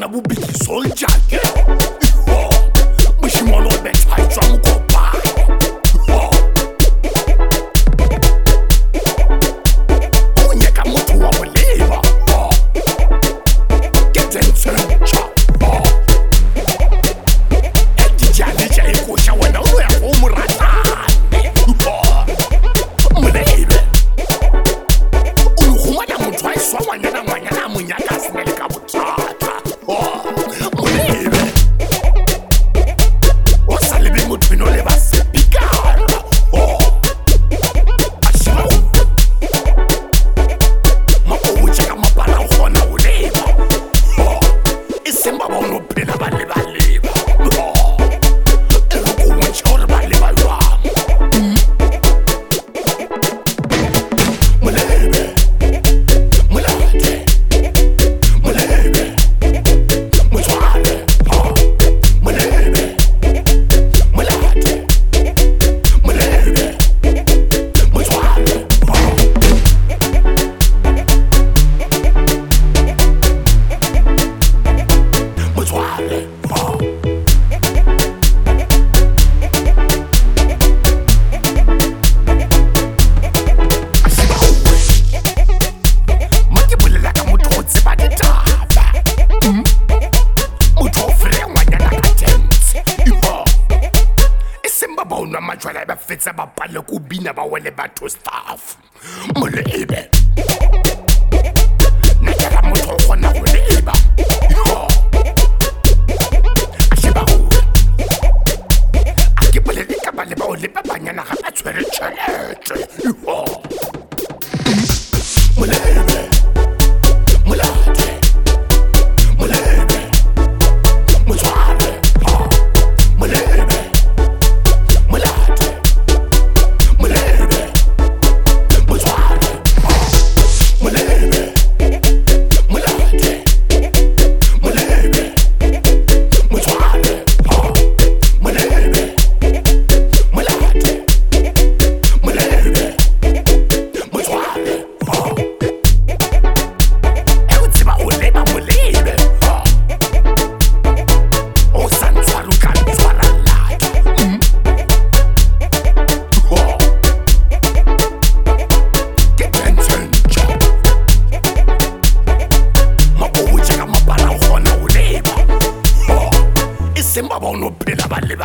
bona bobedi soldier ke moshimolo o betha e tswa mokopa o nyaka motho wa go leba ke tsentsha e dijane ja e go sha wena o ya go mo ratane molebe o go ngwana motho a iswa ngwana mo nyaka sene le ka bothata molebe o sa lebe motho no le ba sepikara fetsa ba pale ko bina ba wele batho staff molebe na kala motho gona go leba a ke pele ka ba le ba o leba banyana ga ba tshwere tšhelete molebe molate molebe motswale molebe molate semba ba o no phela ba le